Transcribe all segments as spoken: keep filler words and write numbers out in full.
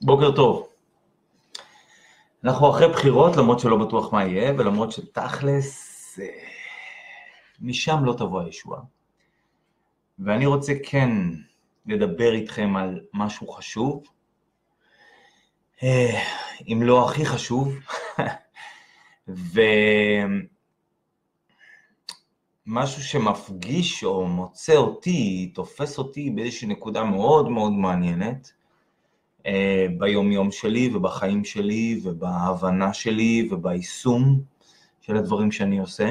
בוקר טוב. אנחנו אחרי בחירות, למרות שלא בטוח מה יהיה, ולמרות שתכלס, משם לא תבוא הישועה. ואני רוצה כן לדבר איתכם על משהו חשוב, אם לא הכי חשוב, ומשהו שמפגיש או מוצא אותי, תופס אותי באיזושהי נקודה מאוד מאוד מעניינת, ביום יום שלי ובחיים שלי ובהבנה שלי וביישום של הדברים שאני עושה.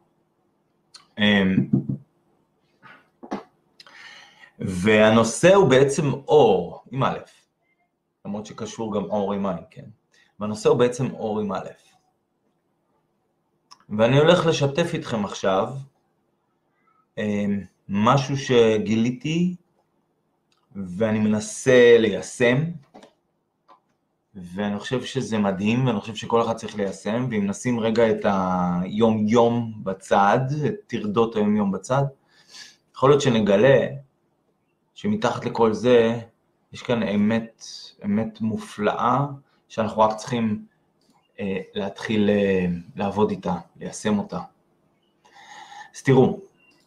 והנושא הוא בעצם אור עם א', למרות שקשור גם אור עם עין, כן? והנושא הוא בעצם אור עם א'. ואני הולך לשתף איתכם עכשיו משהו שגיליתי ואני מנסה ליישם, ואני חושב שזה מדהים, ואני חושב שכל אחד צריך ליישם, ואם נשים רגע את היום יום בצד, את תרדות היום יום בצד, יכול להיות שנגלה שמתחת לכל זה, יש כאן אמת, אמת מופלאה, שאנחנו רק צריכים אה, להתחיל אה, לעבוד איתה, ליישם אותה. אז תראו,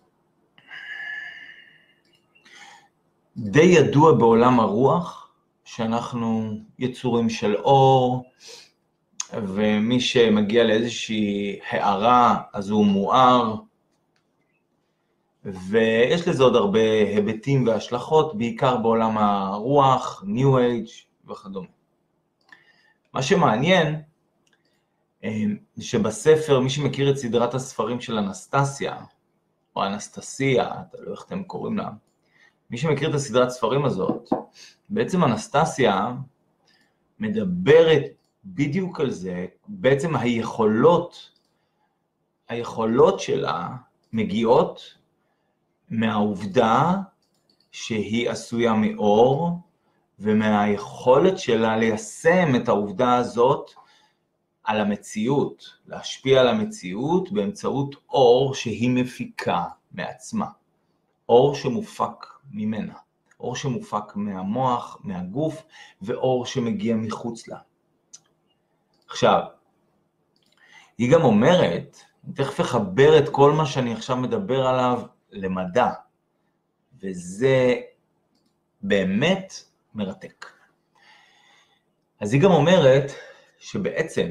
די ידוע בעולם הרוח שאנחנו יצורים של אור, ומי שמגיע לאיזושהי הערה אז הוא מואר, ויש לזה עוד הרבה היבטים והשלכות, בעיקר בעולם הרוח, ניו אייג' וכדומה. מה שמעניין, שבספר, מי שמכיר את סדרת הספרים של אנסטסיה, או אנסטסיה, אתה לא איך אתם קוראים לה, מי שמכיר את הסדרת ספרים הזאת, בעצם אנסטסיה מדברת בדיוק על זה, בעצם היכולות, היכולות שלה מגיעות מהעובדה שהיא עשויה מאור, ומהיכולת שלה ליישם את העובדה הזאת על המציאות, להשפיע על המציאות באמצעות אור שהיא מפיקה מעצמה. אור שמופק ממנה, אור שמופק מהמוח, מהגוף, ואור שמגיע מחוץ לה. עכשיו, היא גם אומרת, אני תכף אחבר את כל מה שאני עכשיו מדבר עליו למדע, וזה באמת מרתק. אז היא גם אומרת שבעצם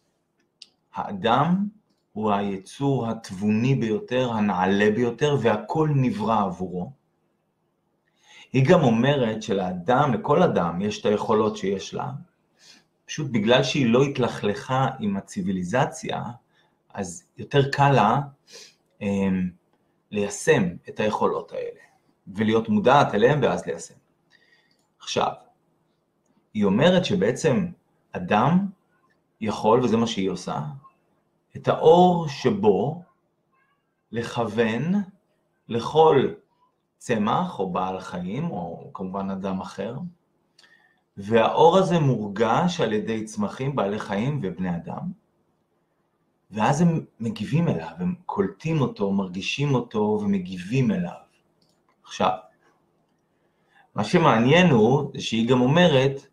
האדם הוא היצור התבוני ביותר, הנעלה ביותר, והכל נברא עבורו. היא גם אומרת שלאדם, לכל אדם, יש את היכולות שיש לה, פשוט בגלל שהיא לא התלכלכה עם הציביליזציה, אז יותר קל לה אה, ליישם את היכולות האלה, ולהיות מודעת אליהם ואז ליישם. עכשיו, היא אומרת שבעצם אדם יכול, וזה מה שהיא עושה, את האור שבו לכוון לכל צמח או בעל חיים, או כמובן אדם אחר, והאור הזה מורגש על ידי צמחים, בעלי חיים ובני אדם, ואז הם מגיבים אליו, הם קולטים אותו, מרגישים אותו ומגיבים אליו. עכשיו, מה שמעניין הוא, זה שהיא גם אומרת,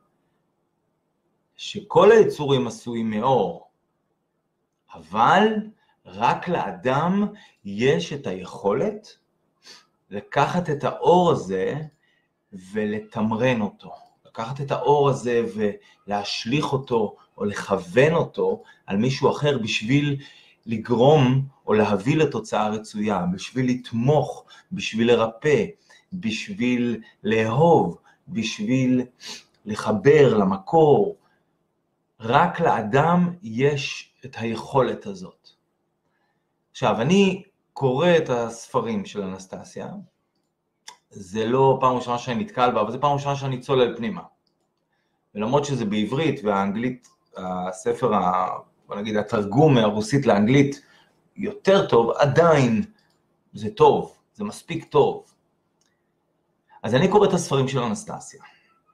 שכל היצורים עשויים מאור, אבל רק לאדם יש את היכולת לקחת את האור הזה ולתמרן אותו. לקחת את האור הזה ולהשליך אותו או לכוון אותו על מישהו אחר בשביל לגרום או להביא לתוצאה רצויה, בשביל לתמוך, בשביל לרפא, בשביל לאהוב, בשביל לחבר למקור. רק לאדם יש את היכולת הזאת. עכשיו, אני קורא את הספרים של אנסטסיה, זה לא פעם ראשונה שאני נתקל בה, אבל זה פעם ראשונה שאני צולל פנימה. ולמרות שזה בעברית והאנגלית, הספר, ה, בוא נגיד, התרגום מהרוסית לאנגלית יותר טוב, עדיין זה טוב, זה מספיק טוב. אז אני קורא את הספרים של אנסטסיה.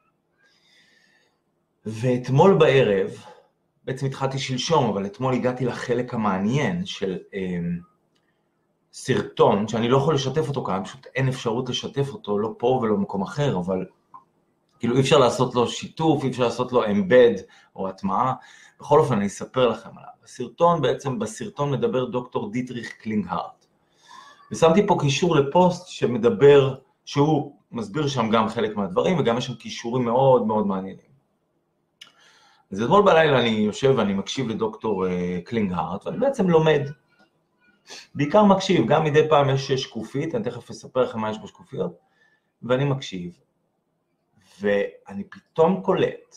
ואתמול בערב, בעצם התחלתי שלשום, אבל אתמול הגעתי לחלק המעניין של אה, סרטון, שאני לא יכול לשתף אותו כאן, פשוט אין אפשרות לשתף אותו, לא פה ולא במקום אחר, אבל כאילו אי אפשר לעשות לו שיתוף, אי אפשר לעשות לו אמבד או הטמעה. בכל אופן אני אספר לכם עליו. הסרטון בעצם, בסרטון מדבר דוקטור דיטריך קלינגהרט. ושמתי פה קישור לפוסט שמדבר, שהוא מסביר שם גם חלק מהדברים, וגם יש שם קישורים מאוד מאוד מעניינים. אז אתמול בלילה אני יושב ואני מקשיב לדוקטור קלינגהרט, ואני בעצם לומד. בעיקר מקשיב, גם מדי פעם יש שקופית, אני תכף אספר לכם מה יש בשקופיות, ואני מקשיב. ואני פתאום קולט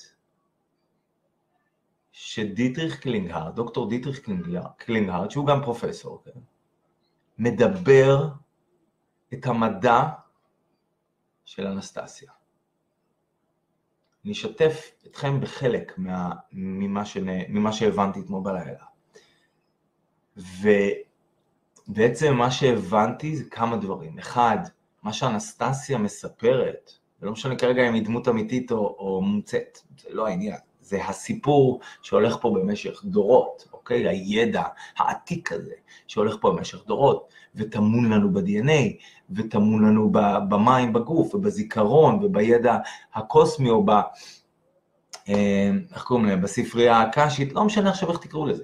שדיטריך קלינגהרט, דוקטור דיטריך קלינגהרט, שהוא גם פרופסור, כן? מדבר את המדע של אנסטסיה. אני אשתף אתכם בחלק מה, ממה, שנה, ממה שהבנתי אתמול בלילה. ובעצם מה שהבנתי זה כמה דברים. אחד, מה שאנסטסיה מספרת, ולא משנה כרגע אם היא דמות אמיתית או, או מומצאת, זה לא העניין. זה הסיפור שהולך פה במשך דורות, אוקיי? הידע העתיק הזה שהולך פה במשך דורות, ותמון לנו ב-די אן איי, ותמון לנו במים בגוף, ובזיכרון, ובידע הקוסמי, או ב... איך קוראים להם? בספרייה הקשית, לא משנה עכשיו איך תקראו לזה.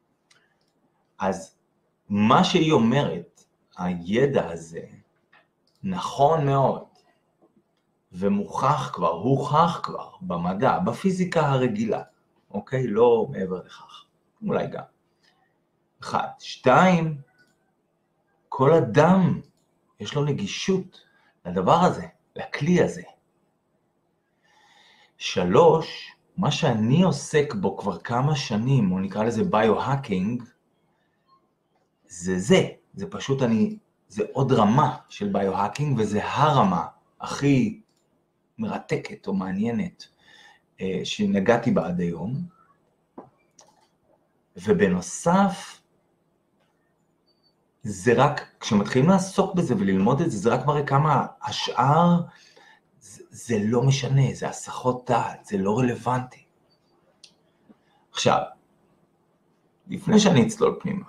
אז מה שהיא אומרת, הידע הזה, נכון מאוד, ומוכח כבר, הוכח כבר במדע, בפיזיקה הרגילה, אוקיי? לא מעבר לכך, אולי גם. אחד. שתיים, כל אדם יש לו נגישות לדבר הזה, לכלי הזה. שלוש, מה שאני עוסק בו כבר כמה שנים, או נקרא לזה ביו-האקינג, זה זה, זה פשוט אני, זה עוד רמה של ביו-האקינג, וזה הרמה הכי מרתקת או מעניינת שנגעתי בה עד היום. ובנוסף, זה רק, כשמתחילים לעסוק בזה וללמוד את זה, זה רק מראה כמה השאר, זה, זה לא משנה, זה הסחות דעת, זה לא רלוונטי. עכשיו, לפני שאני אצלול פנימה,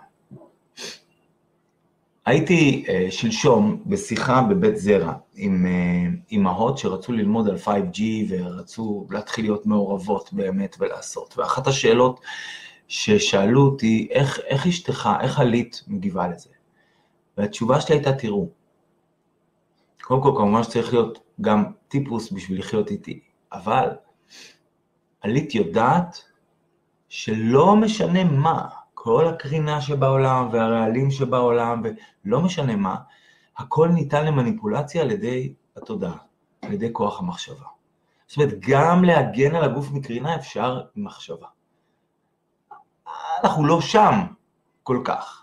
הייתי uh, שלשום בשיחה בבית זרע עם uh, אמהות שרצו ללמוד על פייב ג'י ורצו להתחיל להיות מעורבות באמת ולעשות. ואחת השאלות ששאלו אותי, איך, איך אשתך, איך עלית מגיבה לזה? והתשובה שלי הייתה, תראו, קודם כל כמובן שצריך להיות גם טיפוס בשביל לחיות איתי, אבל עלית יודעת שלא משנה מה, כל הקרינה שבעולם והרעלים שבעולם, ולא משנה מה, הכל ניתן למניפולציה על ידי התודעה, על ידי כוח המחשבה. זאת אומרת, גם להגן על הגוף מקרינה אפשר עם מחשבה. אנחנו לא שם כל כך,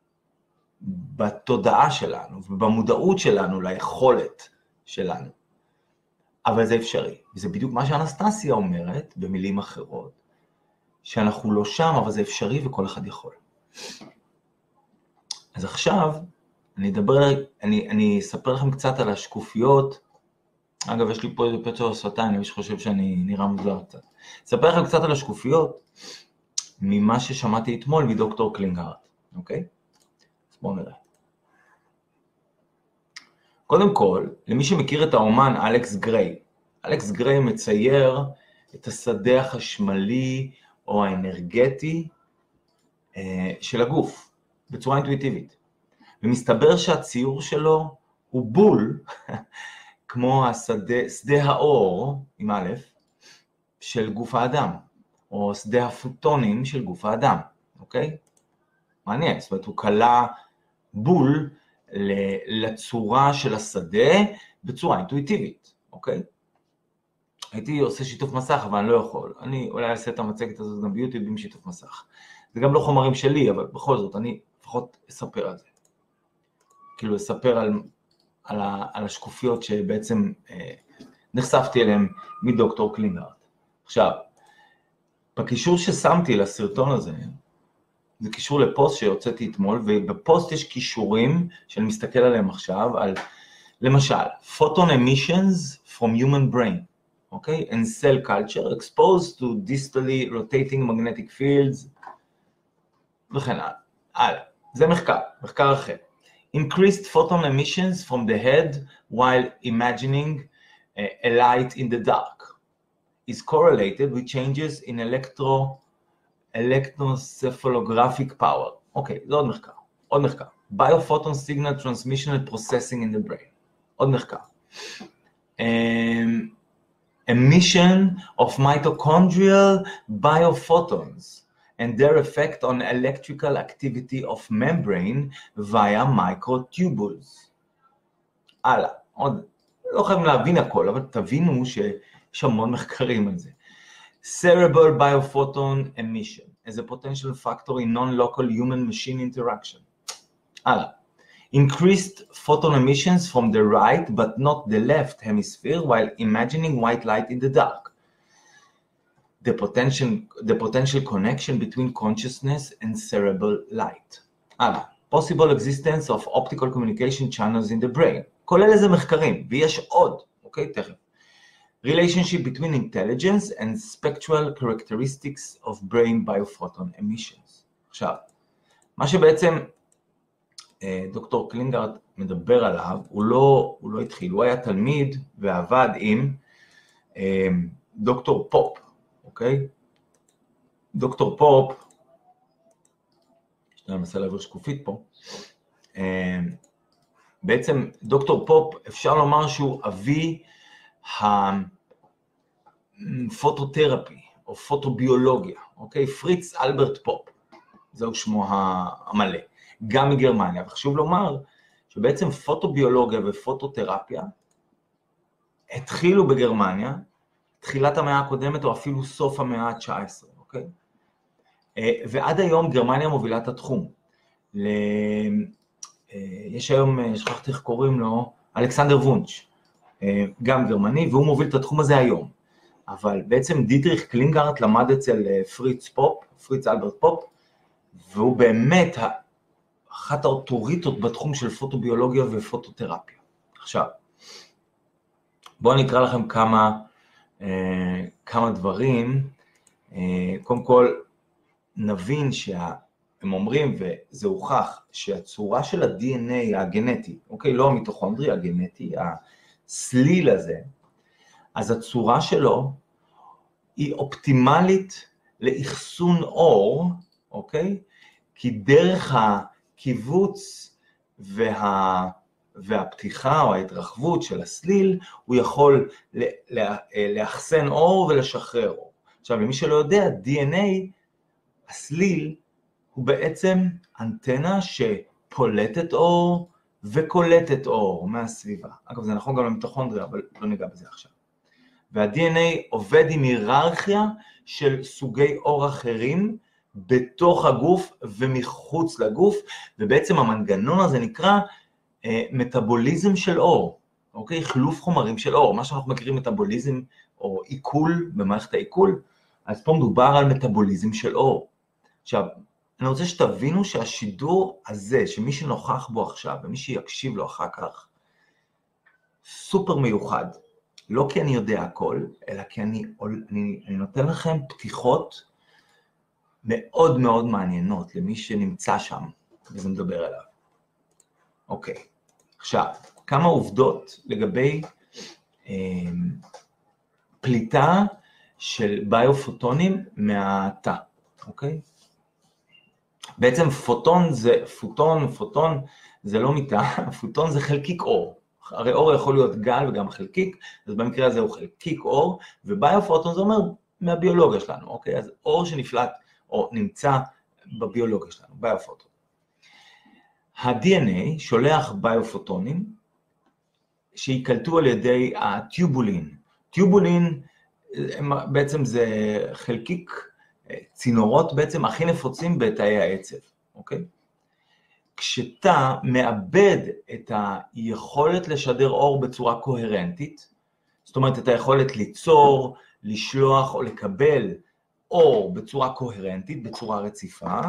בתודעה שלנו ובמודעות שלנו ליכולת שלנו. אבל זה אפשרי, וזה בדיוק מה שאנסטסיה אומרת, במילים אחרות, שאנחנו לא שם, אבל זה אפשרי וכל אחד יכול. אז עכשיו, אני אדבר, אני, אני אספר לכם קצת על השקופיות. אגב, יש לי פה איזה פצע שפתיים, אני חושב שאני נראה מוזר קצת. אספר לכם קצת על השקופיות, ממה ששמעתי אתמול מדוקטור קלינגהרט, אוקיי? אז בואו נראה. קודם כל, למי שמכיר את האומן אלכס גריי, אלכס גריי מצייר את השדה החשמלי, או האנרגטי של הגוף, בצורה אינטואיטיבית. ומסתבר שהציור שלו הוא בול, כמו השדה, שדה האור, עם א', של גוף האדם, או שדה הפוטונים של גוף האדם, אוקיי? מעניין, זאת אומרת, הוא קלה בול לצורה של השדה, בצורה אינטואיטיבית, אוקיי? הייתי עושה שיתוף מסך, אבל אני לא יכול. אני אולי אעשה את המצגת הזאת גם ביוטיוב עם שיתוף מסך. זה גם לא חומרים שלי, אבל בכל זאת, אני לפחות אספר על זה. כאילו, אספר על, על, ה, על השקופיות שבעצם אה, נחשפתי אליהם מדוקטור קלינגהרט. עכשיו, בקישור ששמתי לסרטון הזה, זה קישור לפוסט שיוצאתי אתמול, ובפוסט יש קישורים שאני מסתכל עליהם עכשיו, על, למשל, photon emissions from human brain. Okay, and cell culture exposed to distally rotating magnetic fields, וכן הלאה. הלאה. זה מחקר, מחקר אחר. Increased photon emissions from the head while imagining uh, a light in the dark is correlated with changes in electro, electroencephalographic power. אוקיי, זה עוד מחקר, עוד מחקר. Biophoton signal transmission and processing in the brain. עוד מחקר. Um, emission of mitochondrial biophotons and their effect on electrical activity of membrane via microtubules. הלאה, עוד, לא חייבים להבין הכל, אבל תבינו שיש המון מחקרים על זה. Cerebral biophoton emission as a potential factor in non-local human-machine interaction. הלאה. Increased photon emissions from the right but not the left hemisphere while imagining white light in the dark. The potential, the potential connection between consciousness and cerebral light. הלאה. Possible existence of optical communication channels in the brain. כולל איזה מחקרים, ויש עוד, אוקיי? תכף. Relationship between intelligence and spectral characteristics of brain biophoton emissions. עכשיו, מה שבעצם דוקטור קלינגארט מדבר עליו, הוא לא, הוא לא התחיל, הוא היה תלמיד ועבד עם דוקטור פופ, אוקיי? דוקטור פופ, שאני מנסה להעביר שקופית פה, בעצם דוקטור פופ אפשר לומר שהוא אבי הפוטותרפי או פוטוביולוגיה, אוקיי? פריץ אלברט פופ, זהו שמו המלא. גם מגרמניה, וחשוב לומר שבעצם פוטוביולוגיה ופוטותרפיה התחילו בגרמניה, תחילת המאה הקודמת או אפילו סוף המאה ה-תשע עשרה, אוקיי? ועד היום גרמניה מובילה את התחום. ל... יש היום, שכחתי איך קוראים לו, אלכסנדר וונש, גם גרמני, והוא מוביל את התחום הזה היום. אבל בעצם דיטריך קלינגארט למד אצל פריץ פופ, פריץ אלברט פופ, והוא באמת אחת האוטוריטות בתחום של פוטוביולוגיה ופוטותרפיה. עכשיו, בואו נקרא לכם כמה, אה, כמה דברים. אה, קודם כל, נבין שהם אומרים, וזה הוכח, שהצורה של ה-די אן איי הגנטי, אוקיי, לא המיטוכונדרי, הגנטי, הסליל הזה, אז הצורה שלו היא אופטימלית לאחסון אור, אוקיי? כי דרך הקיבוץ וה, והפתיחה או ההתרחבות של הסליל, הוא יכול לאחסן אור ולשחרר אור. עכשיו, למי שלא יודע, די אן איי, הסליל, הוא בעצם אנטנה שפולטת אור וקולטת אור מהסביבה. אגב, זה נכון גם למיטוכונדריה, אבל לא ניגע בזה עכשיו. וה-די אן איי עובד עם היררכיה של סוגי אור אחרים, בתוך הגוף ומחוץ לגוף, ובעצם המנגנון הזה נקרא אה, מטאבוליזם של אור, אוקיי? חילוף חומרים של אור, מה שאנחנו מכירים מטאבוליזם או עיכול במערכת העיכול, אז פה מדובר על מטאבוליזם של אור. עכשיו, אני רוצה שתבינו שהשידור הזה, שמי שנוכח בו עכשיו ומי שיקשיב לו אחר כך, סופר מיוחד, לא כי אני יודע הכל, אלא כי אני, אני, אני נותן לכם פתיחות, מאוד מאוד מעניינות למי שנמצא שם, וזה מדבר עליו. אוקיי, עכשיו, כמה עובדות לגבי אה, פליטה של ביופוטונים מהתא, אוקיי? בעצם פוטון זה, פוטון, פוטון זה לא מתא, פוטון זה חלקיק אור. הרי אור יכול להיות גל וגם חלקיק, אז במקרה הזה הוא חלקיק אור, וביופוטון זה אומר מהביולוגיה שלנו, אוקיי? אז אור שנפלט, או נמצא בביולוגיה שלנו, ביופוטון. ה-די אן איי שולח ביופוטונים שיקלטו על ידי הטיובולין. טיובולין בעצם זה חלקיק צינורות בעצם הכי נפוצים בתאי העצב, אוקיי? כשתא מאבד את היכולת לשדר אור בצורה קוהרנטית, זאת אומרת את היכולת ליצור, לשלוח או לקבל אור בצורה קוהרנטית, בצורה רציפה,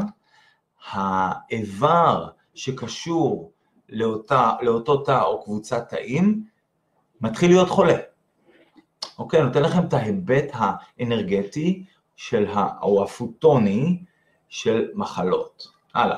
האיבר שקשור לאותה, לאותו תא או קבוצת תאים, מתחיל להיות חולה. אוקיי, נותן לכם את ההיבט האנרגטי של ה, או הפוטוני של מחלות. הלאה.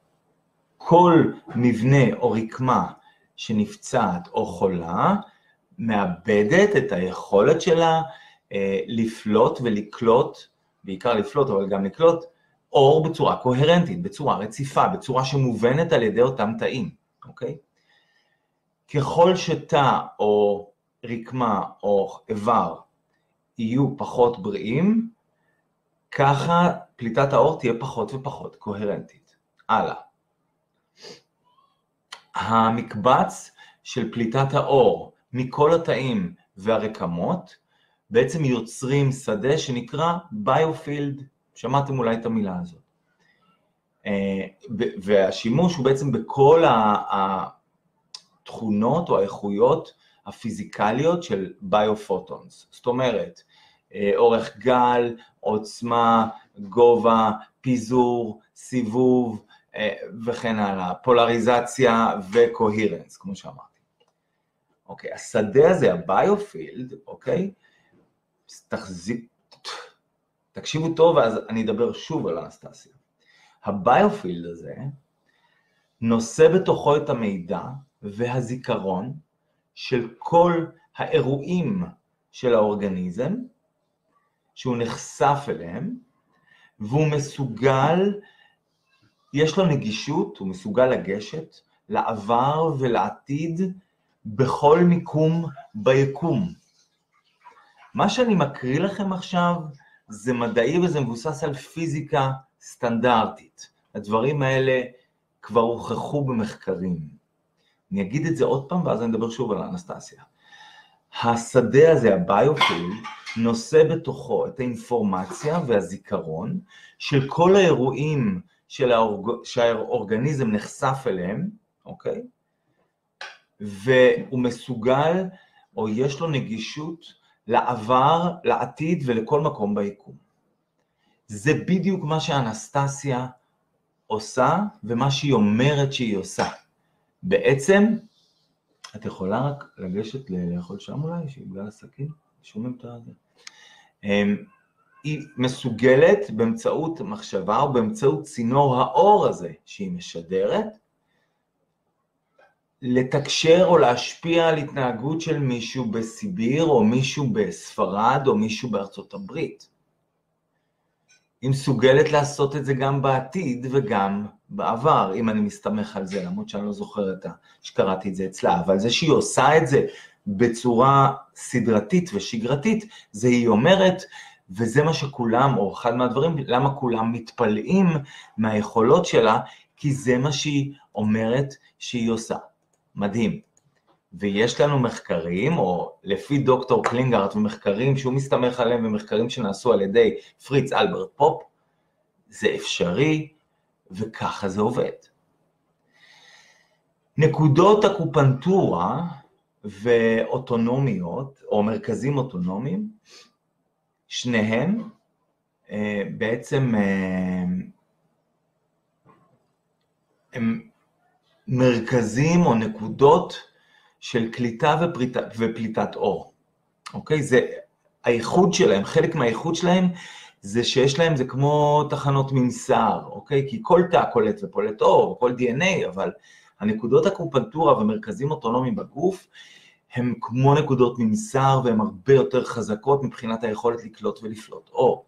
כל מבנה או רקמה שנפצעת או חולה, מאבדת את היכולת שלה אה, לפלוט ולקלוט, בעיקר לפלוט אבל גם לקלוט, אור בצורה קוהרנטית, בצורה רציפה, בצורה שמובנת על ידי אותם תאים, אוקיי? ככל שתא או רקמה או איבר יהיו פחות בריאים, ככה פליטת האור תהיה פחות ופחות קוהרנטית. הלאה. המקבץ של פליטת האור מכל התאים והרקמות בעצם יוצרים שדה שנקרא ביופילד, שמעתם אולי את המילה הזאת. והשימוש הוא בעצם בכל התכונות או האיכויות הפיזיקליות של ביופוטונס. זאת אומרת, אורך גל, עוצמה, גובה, פיזור, סיבוב וכן הלאה, פולריזציה וקוהירנס, כמו שאמרתי. אוקיי, השדה הזה, הביופילד, אוקיי, תחזיק, תקשיבו טוב, ואז אני אדבר שוב על אנסטסיה. הביופילד הזה נושא בתוכו את המידע והזיכרון של כל האירועים של האורגניזם, שהוא נחשף אליהם, והוא מסוגל, יש לו נגישות, הוא מסוגל לגשת לעבר ולעתיד בכל מיקום ביקום. מה שאני מקריא לכם עכשיו זה מדעי וזה מבוסס על פיזיקה סטנדרטית. הדברים האלה כבר הוכחו במחקרים. אני אגיד את זה עוד פעם ואז אני אדבר שוב על אנסטסיה. השדה הזה, הביופילד, נושא בתוכו את האינפורמציה והזיכרון של כל האירועים של האורג... שהאורגניזם נחשף אליהם, אוקיי? והוא מסוגל, או יש לו נגישות לעבר, לעתיד ולכל מקום ביקום. זה בדיוק מה שאנסטסיה עושה, ומה שהיא אומרת שהיא עושה. בעצם, את יכולה רק לגשת לאכול שם אולי, שהיא בגלל הסכין, שומעים את זה. היא מסוגלת באמצעות מחשבה, או באמצעות צינור האור הזה שהיא משדרת, לתקשר או להשפיע על התנהגות של מישהו בסיביר, או מישהו בספרד, או מישהו בארצות הברית. היא מסוגלת לעשות את זה גם בעתיד וגם בעבר, אם אני מסתמך על זה, למרות שאני לא זוכר את שקראתי את זה אצלה, אבל זה שהיא עושה את זה בצורה סדרתית ושגרתית, זה היא אומרת, וזה מה שכולם, או אחד מהדברים, למה כולם מתפלאים מהיכולות שלה, כי זה מה שהיא אומרת שהיא עושה. מדהים. ויש לנו מחקרים, או לפי דוקטור קלינגארט, ומחקרים שהוא מסתמך עליהם, ומחקרים שנעשו על ידי פריץ אלברט פופ, זה אפשרי, וככה זה עובד. נקודות אקופנטורה ואוטונומיות, או מרכזים אוטונומיים, שניהם בעצם הם מרכזים או נקודות של קליטה ופליטת, ופליטת אור. אוקיי? זה הייחוד שלהם, חלק מהייחוד שלהם זה שיש להם, זה כמו תחנות ממסר, אוקיי? כי כל תא קולט ופולט אור, כל די אן איי, אבל הנקודות אקופנטורה ומרכזים אוטונומיים בגוף, הם כמו נקודות ממסר, והן הרבה יותר חזקות מבחינת היכולת לקלוט ולפלוט אור.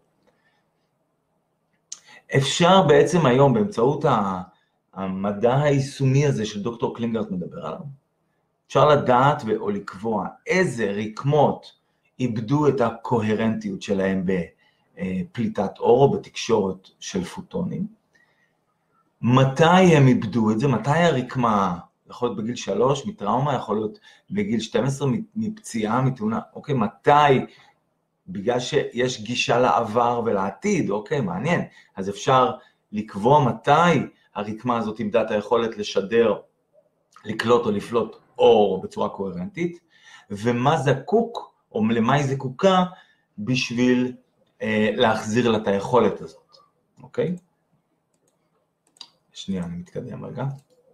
אפשר בעצם היום, באמצעות המדע היישומי הזה של דוקטור קלינגארט מדבר עליו, אפשר לדעת או לקבוע איזה רקמות איבדו את הקוהרנטיות שלהם בפליטת אור או בתקשורת של פוטונים. מתי הם איבדו את זה? מתי הרקמה, יכול להיות בגיל שלוש מטראומה, יכול להיות בגיל שתים עשרה מפציעה, מתאונה, אוקיי, מתי? בגלל שיש גישה לעבר ולעתיד, אוקיי, מעניין. אז אפשר לקבוע מתי הרקמה הזאת איבדה את היכולת לשדר, לקלוט או לפלוט אור בצורה קוהרנטית, ומה זקוק, או למה היא זקוקה, בשביל אה, להחזיר לה את היכולת הזאת, אוקיי? שנייה, אני מתקדם רגע.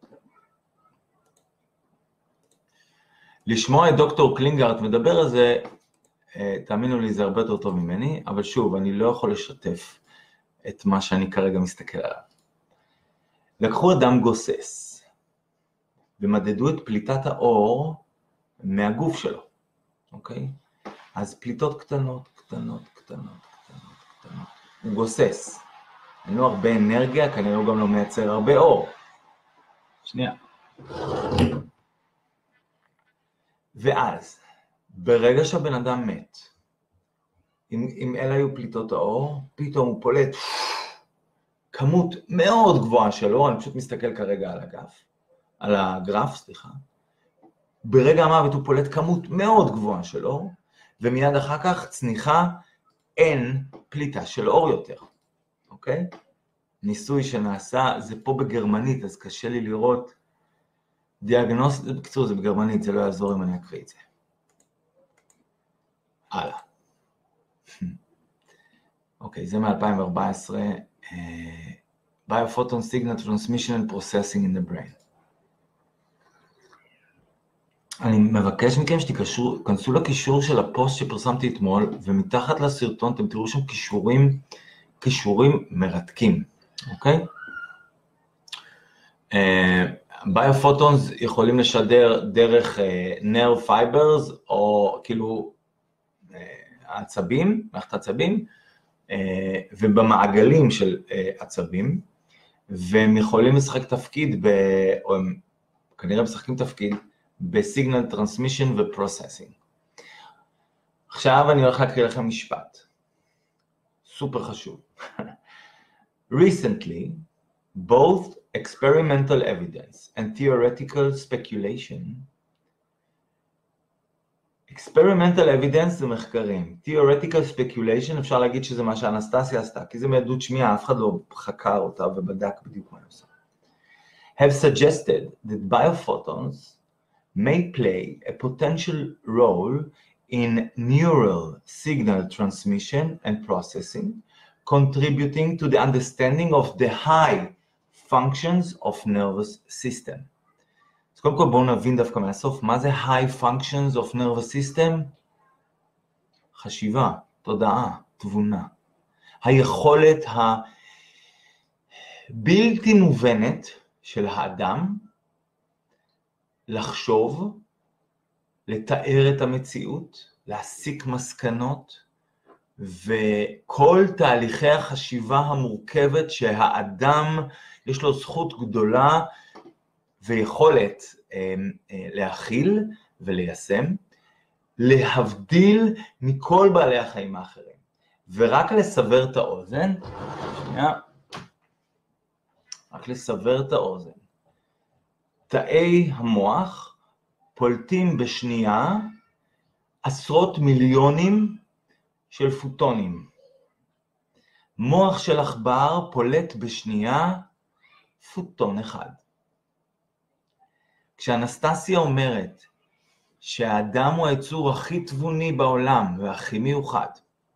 לשמוע את דוקטור קלינגארט מדבר על זה, אה, תאמינו לי, זה הרבה יותר טוב ממני, אבל שוב, אני לא יכול לשתף את מה שאני כרגע מסתכל עליו. לקחו אדם גוסס, ומדדו את פליטת האור מהגוף שלו, אוקיי? אז פליטות קטנות, קטנות, קטנות, קטנות, קטנות. הוא גוסס. אין לו הרבה אנרגיה, כנראה הוא גם לא מייצר הרבה אור. שנייה. ואז, ברגע שהבן אדם מת, אם, אם אלה היו פליטות האור, פתאום הוא פולט כמות מאוד גבוהה של אור, אני פשוט מסתכל כרגע על הגרף, על הגרף, סליחה. ברגע המוות הוא פולט כמות מאוד גבוהה של אור, ומיד אחר כך צניחה, אין פליטה של אור יותר, אוקיי? ניסוי שנעשה, זה פה בגרמנית, אז קשה לי לראות דיאגנוס, בקצור זה בגרמנית, זה לא יעזור אם אני אקריא את זה. הלאה. אוקיי, זה מ-אלפיים וארבע עשרה, uh, Biophoton Signal Transmission and Processing in the Brain. אני מבקש מכם שתיכנסו לקישור של הפוסט שפרסמתי אתמול, ומתחת לסרטון אתם תראו שם קישורים, קישורים מרתקים, אוקיי? ביופוטונס יכולים לשדר דרך נרב פייברס, או כאילו עצבים, מערכת עצבים, ובמעגלים של עצבים, והם יכולים לשחק תפקיד, ב, או הם כנראה משחקים תפקיד, בסיגנל טרנסמישן ופרוססינג. עכשיו אני הולך להקריא לכם משפט. סופר חשוב. Recently, both experimental evidence and theoretical speculation, experimental evidence זה מחקרים, theoretical speculation אפשר להגיד שזה מה שאנסטסיה עשתה, כי זה מעדות שמיעה, אף אחד לא חקר אותה ובדק בדיוק מה היא עושה. Have suggested that biophotons may play a potential role in neural signal transmission and processing, contributing to the understanding of the high functions of nervous system. אז קודם כל בואו נבין דווקא מהסוף, מה זה high functions of nervous system? חשיבה, תודעה, תבונה. היכולת הבלתי מובנת של האדם, לחשוב, לתאר את המציאות, להסיק מסקנות, וכל תהליכי החשיבה המורכבת שהאדם יש לו זכות גדולה ויכולת אה, אה, להכיל וליישם, להבדיל מכל בעלי החיים האחרים. ורק לסבר את האוזן, שנייה, רק לסבר את האוזן. תאי המוח פולטים בשנייה עשרות מיליונים של פוטונים. מוח של עכבר פולט בשנייה פוטון אחד. כשאנסטסיה אומרת שהאדם הוא היצור הכי תבוני בעולם והכי מיוחד,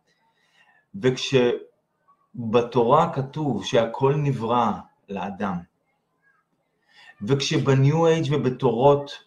וכשבתורה כתוב שהכל נברא לאדם, וכשבניו אייג' ובתורות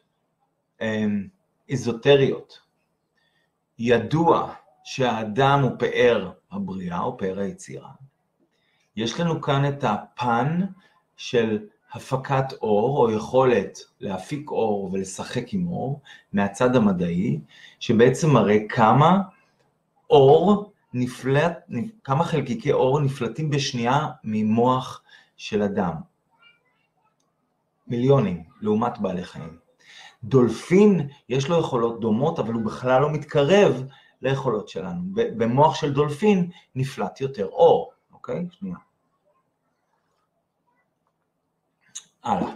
איזוטריות ידוע שהאדם הוא פאר הבריאה או פאר היצירה, יש לנו כאן את הפן של הפקת אור או יכולת להפיק אור ולשחק עם אור מהצד המדעי, שבעצם מראה כמה אור נפלט, כמה חלקיקי אור נפלטים בשנייה ממוח של אדם. מיליונים, לעומת בעלי חיים. דולפין יש לו יכולות דומות, אבל הוא בכלל לא מתקרב ליכולות שלנו. במוח של דולפין נפלט יותר אור, אוקיי? שנייה. הלאה.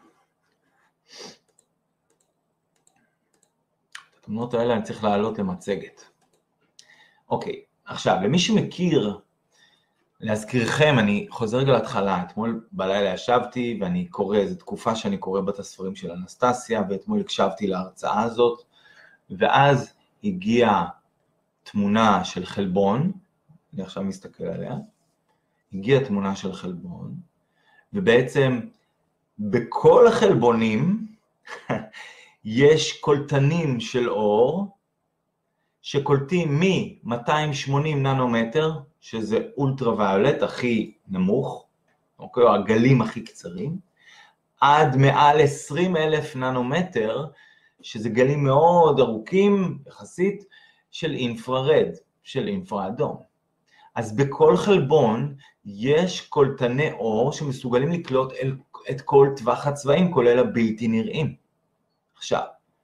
את התמונות האלה אני צריך להעלות למצגת. אוקיי, עכשיו, למי שמכיר, להזכירכם, אני חוזר רגע להתחלה, אתמול בלילה ישבתי ואני קורא, זו תקופה שאני קורא בת הספרים של אנסטסיה, ואתמול הקשבתי להרצאה הזאת, ואז הגיעה תמונה של חלבון, אני עכשיו מסתכל עליה, הגיעה תמונה של חלבון, ובעצם בכל החלבונים יש קולטנים של אור, שקולטים מ-מאתיים ושמונים ננומטר, שזה אולטרה-ויולט הכי נמוך, אוקיי, או הגלים הכי קצרים, עד מעל עשרים אלף ננומטר, שזה גלים מאוד ארוכים, יחסית, של אינפרארד, של אינפרה-אדום. אז בכל חלבון יש קולטני אור שמסוגלים לקלוט אל, את כל טווח הצבעים, כולל הבלתי נראים. עכשיו,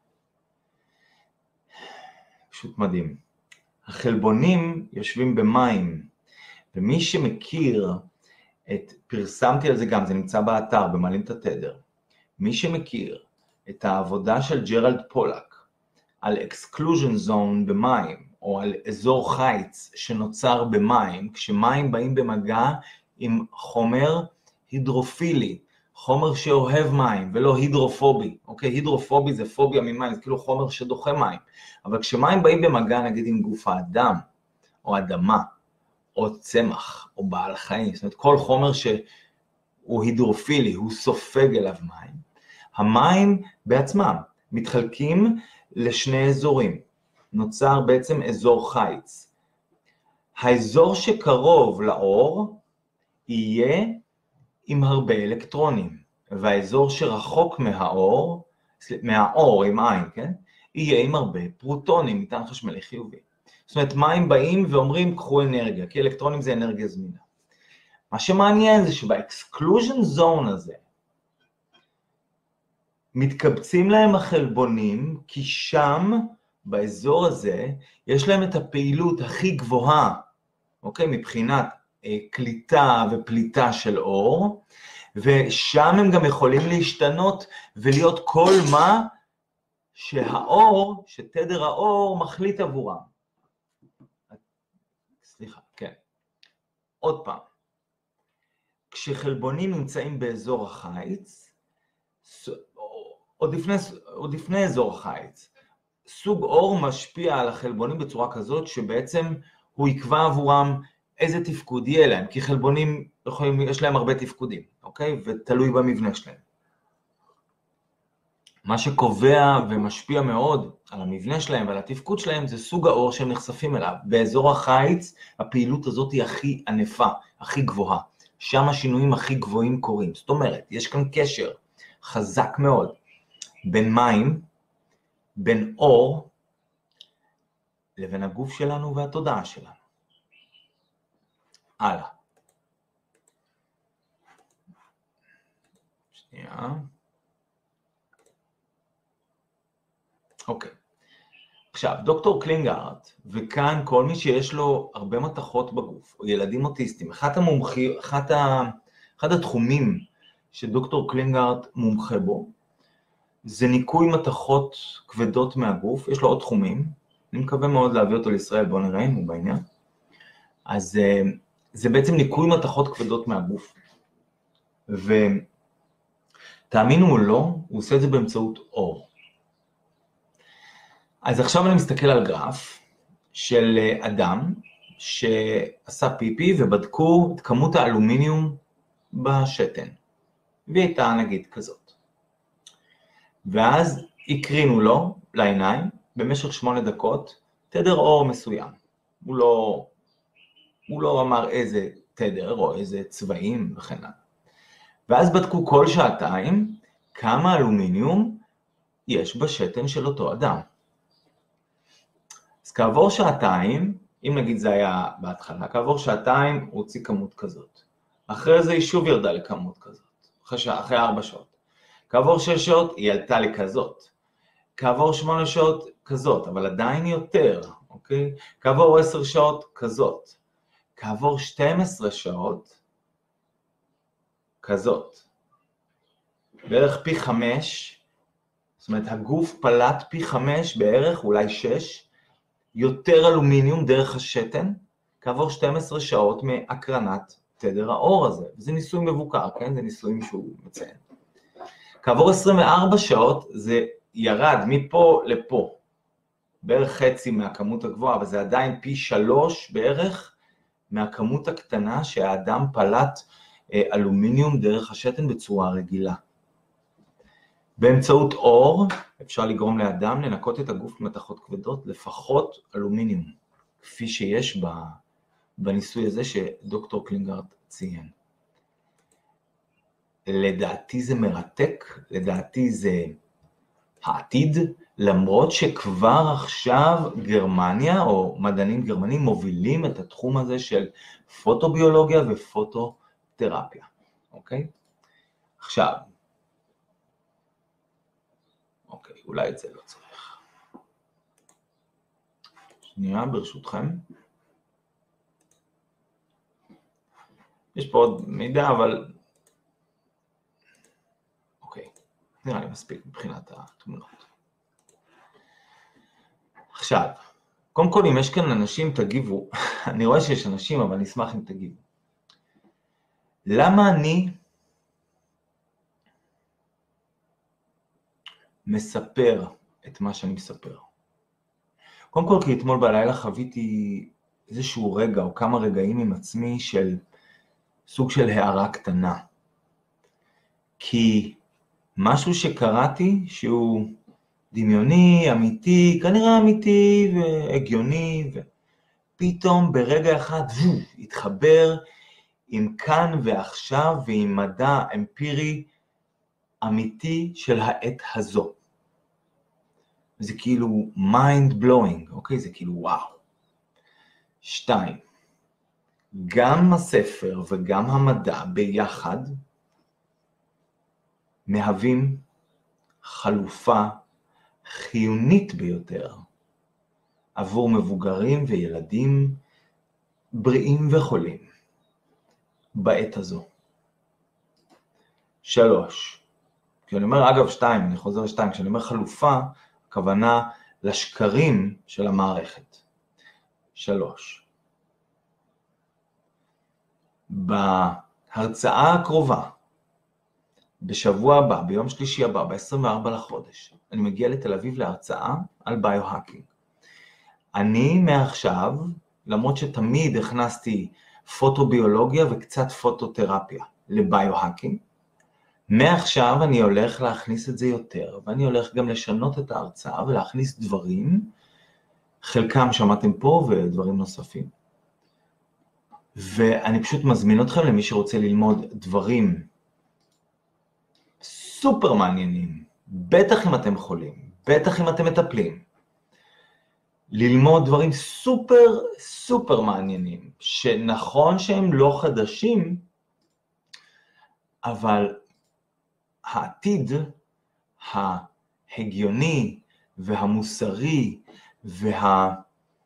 פשוט מדהים. החלבונים יושבים במים, ומי שמכיר את, פרסמתי על זה גם, זה נמצא באתר, במעלים את התדר. מי שמכיר את העבודה של ג'רלד פולק על exclusion zone במים, או על אזור חיץ שנוצר במים, כשמים באים במגע עם חומר הידרופילי, חומר שאוהב מים ולא הידרופובי, אוקיי? הידרופובי זה פוביה ממים, זה כאילו חומר שדוחה מים, אבל כשמים באים במגע נגיד עם גוף האדם, או אדמה, או צמח, או בעל חיים, זאת אומרת כל חומר שהוא הידרופילי, הוא סופג אליו מים, המים בעצמם מתחלקים לשני אזורים, נוצר בעצם אזור חיץ. האזור שקרוב לאור יהיה עם הרבה אלקטרונים, והאזור שרחוק מהאור, מהאור עם עין, כן? יהיה עם הרבה פרוטונים, מטען חשמלי חיובי. זאת אומרת, מים באים ואומרים, קחו אנרגיה, כי אלקטרונים זה אנרגיה זמינה. מה שמעניין זה שבאקסקלוז'ן זון הזה, מתקבצים להם החלבונים, כי שם, באזור הזה, יש להם את הפעילות הכי גבוהה, אוקיי? מבחינת אה, קליטה ופליטה של אור, ושם הם גם יכולים להשתנות ולהיות כל מה שהאור, שתדר האור מחליט עבורם. סליחה, כן. עוד פעם. כשחלבונים נמצאים באזור החיץ, עוד לפני, עוד לפני אזור החיץ, סוג אור משפיע על החלבונים בצורה כזאת שבעצם הוא יקבע עבורם איזה תפקוד יהיה להם, כי חלבונים יכולים, יש להם הרבה תפקודים, אוקיי? ותלוי במבנה שלהם. מה שקובע ומשפיע מאוד על המבנה שלהם ועל התפקוד שלהם זה סוג האור שהם נחשפים אליו. באזור החיץ הפעילות הזאת היא הכי ענפה, הכי גבוהה. שם השינויים הכי גבוהים קורים. זאת אומרת, יש כאן קשר חזק מאוד בין מים, בין אור, לבין הגוף שלנו והתודעה שלנו. הלאה. שנייה. אוקיי. עכשיו, דוקטור קלינגהרט, וכאן כל מי שיש לו הרבה מתחות בגוף, או ילדים אוטיסטים, אחת המומחי, אחת ה, אחד התחומים שדוקטור קלינגהרט מומחה בו, זה ניקוי מתחות כבדות מהגוף, יש לו עוד תחומים, אני מקווה מאוד להביא אותו לישראל, בואו נראה אם הוא בעניין. אז זה בעצם ניקוי מתחות כבדות מהגוף, ותאמינו או לא, הוא עושה את זה באמצעות אור. אז עכשיו אני מסתכל על גרף של אדם שעשה פיפי ובדקו את כמות האלומיניום בשתן, והיא הייתה נגיד כזאת. ואז הקרינו לו לעיניים במשך שמונה דקות תדר אור מסוים. הוא לא, הוא לא אמר איזה תדר או איזה צבעים וכן הלאה. ואז בדקו כל שעתיים כמה אלומיניום יש בשתן של אותו אדם. אז כעבור שעתיים, אם נגיד זה היה בהתחלה, כעבור שעתיים הוא הוציא כמות כזאת. אחרי זה היא שוב ירדה לכמות כזאת, אחרי, שע, אחרי ארבע שעות. כעבור שש שעות היא עלתה לכזאת. כעבור שמונה שעות כזאת, אבל עדיין יותר, אוקיי? כעבור עשר שעות כזאת. כעבור שתים עשרה שעות כזאת. בערך פי חמש, זאת אומרת הגוף פלט פי חמש בערך, אולי שש, יותר אלומיניום דרך השתן, כעבור שתים עשרה שעות מהקרנת תדר האור הזה. זה ניסוי מבוקר, כן? זה ניסויים שהוא מציין. כעבור עשרים וארבע שעות זה ירד מפה לפה, בערך חצי מהכמות הגבוהה, אבל זה עדיין פי שלוש בערך מהכמות הקטנה שהאדם פלט אלומיניום דרך השתן בצורה רגילה. באמצעות אור אפשר לגרום לאדם לנקות את הגוף ממתכות כבדות, לפחות אלומיניום, כפי שיש בניסוי הזה שדוקטור קלינגהרט ציין. לדעתי זה מרתק, לדעתי זה העתיד, למרות שכבר עכשיו גרמניה, או מדענים גרמנים, מובילים את התחום הזה של פוטוביולוגיה ופוטותרפיה, אוקיי? עכשיו, אוקיי, אולי את זה לא צריך. שנייה, ברשותכם. יש פה עוד מידע, אבל... אוקיי, נראה לי מספיק מבחינת התמונות. עכשיו, קודם כל, אם יש כאן אנשים, תגיבו. אני רואה שיש אנשים, אבל אני אשמח אם תגיבו. למה אני מספר את מה שאני מספר? קודם כל, כי אתמול בלילה חוויתי איזשהו רגע, או כמה רגעים עם עצמי של סוג של הערה קטנה. כי משהו שקראתי שהוא דמיוני, אמיתי, כנראה אמיתי והגיוני, ופתאום ברגע אחד התחבר עם כאן ועכשיו ועם מדע אמפירי אמיתי של העת הזו. זה כאילו mind blowing, אוקיי? זה כאילו וואו. שתיים, גם הספר וגם המדע ביחד מהווים חלופה חיונית ביותר עבור מבוגרים וילדים בריאים וחולים בעת הזו. שלוש, כשאני אומר אגב שתיים, אני חוזר לשתיים, כשאני אומר חלופה, הכוונה לשקרים של המערכת. שלוש, בהרצאה הקרובה, בשבוע הבא, ביום שלישי הבא, ב-עשרים וארבעה לחודש, אני מגיע לתל אביב להרצאה על ביו-האקינג. אני מעכשיו, למרות שתמיד הכנסתי פוטוביולוגיה וקצת פוטותרפיה לביו-האקינג, מעכשיו אני הולך להכניס את זה יותר, ואני הולך גם לשנות את ההרצאה ולהכניס דברים, חלקם שמעתם פה ודברים נוספים. ואני פשוט מזמין אתכם למי שרוצה ללמוד דברים סופר מעניינים, בטח אם אתם חולים, בטח אם אתם מטפלים, ללמוד דברים סופר סופר מעניינים, שנכון שהם לא חדשים, אבל העתיד ההגיוני והמוסרי וה...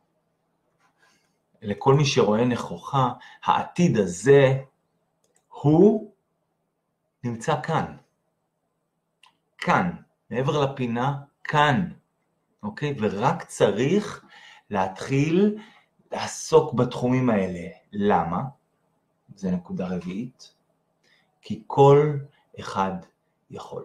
לכל מי שרואה נכוחה, העתיד הזה הוא נמצא כאן. כאן, מעבר לפינה, כאן. אוקיי? ורק צריך להתחיל לעסוק בתחומים האלה. למה? זה נקודה רביעית. כי כל אחד יכול.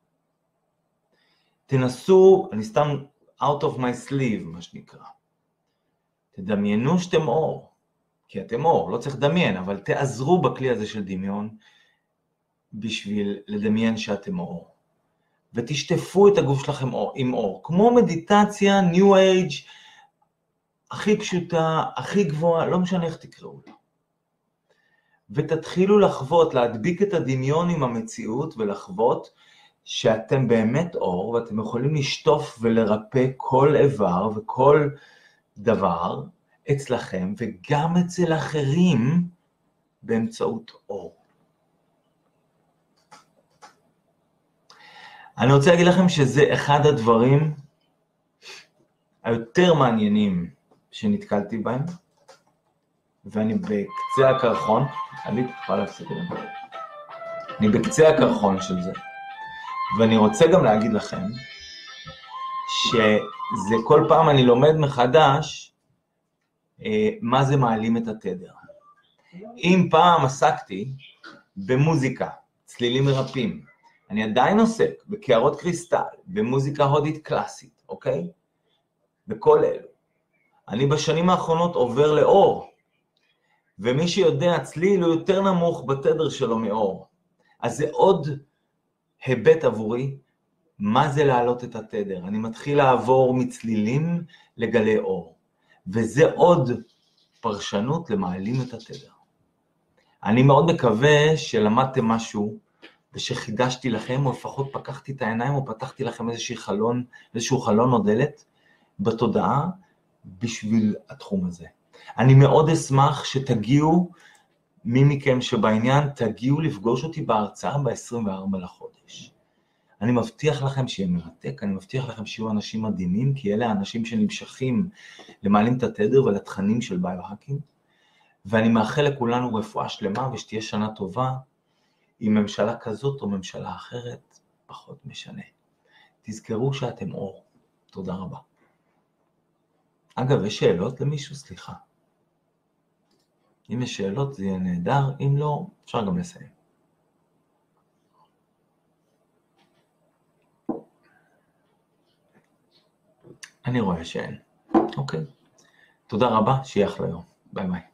תנסו, אני סתם out of my sleeve, מה שנקרא. תדמיינו שאתם אור, כי אתם אור, לא צריך לדמיין, אבל תעזרו בכלי הזה של דמיון, בשביל לדמיין שאתם אור. ותשטפו את הגוף שלכם אור, עם אור, כמו מדיטציה, ניו אייג', הכי פשוטה, הכי גבוהה, לא משנה איך תקראו לה. ותתחילו לחוות, להדביק את הדמיון עם המציאות, ולחוות שאתם באמת אור, ואתם יכולים לשטוף ולרפא כל איבר וכל דבר אצלכם, וגם אצל אחרים, באמצעות אור. אני רוצה להגיד לכם שזה אחד הדברים היותר מעניינים שנתקלתי בהם, ואני בקצה הקרחון, אני תוכל להפסיק את זה, אני בקצה הקרחון של זה, ואני רוצה גם להגיד לכם, שזה כל פעם אני לומד מחדש, אה, מה זה מעלים את התדר. אם פעם עסקתי במוזיקה, צלילים מרפאים, אני עדיין עוסק בקערות קריסטל, במוזיקה הודית קלאסית, אוקיי? בכל אלו. אני בשנים האחרונות עובר לאור, ומי שיודע, צליל הוא יותר נמוך בתדר שלו מאור. אז זה עוד היבט עבורי, מה זה להעלות את התדר. אני מתחיל לעבור מצלילים לגלי אור, וזה עוד פרשנות למעלים את התדר. אני מאוד מקווה שלמדתם משהו ושחידשתי לכם, או לפחות פקחתי את העיניים, או פתחתי לכם איזשהו חלון, איזשהו חלון או דלת בתודעה בשביל התחום הזה. אני מאוד אשמח שתגיעו, מי מכם שבעניין, תגיעו לפגוש אותי בהרצאה ב-עשרים וארבעה לחודש. אני מבטיח לכם שיהיה מרתק, אני מבטיח לכם שיהיו אנשים מדהימים, כי אלה האנשים שנמשכים למעלים את התדר ולתכנים של ביו-האקינג, ואני מאחל לכולנו רפואה שלמה ושתהיה שנה טובה, עם ממשלה כזאת או ממשלה אחרת, פחות משנה. תזכרו שאתם אור. תודה רבה. אגב, יש שאלות למישהו? סליחה. אם יש שאלות זה יהיה נהדר, אם לא, אפשר גם לסיים. אני רואה שאין. אוקיי. תודה רבה, שיהיה אחלה יום. ביי ביי.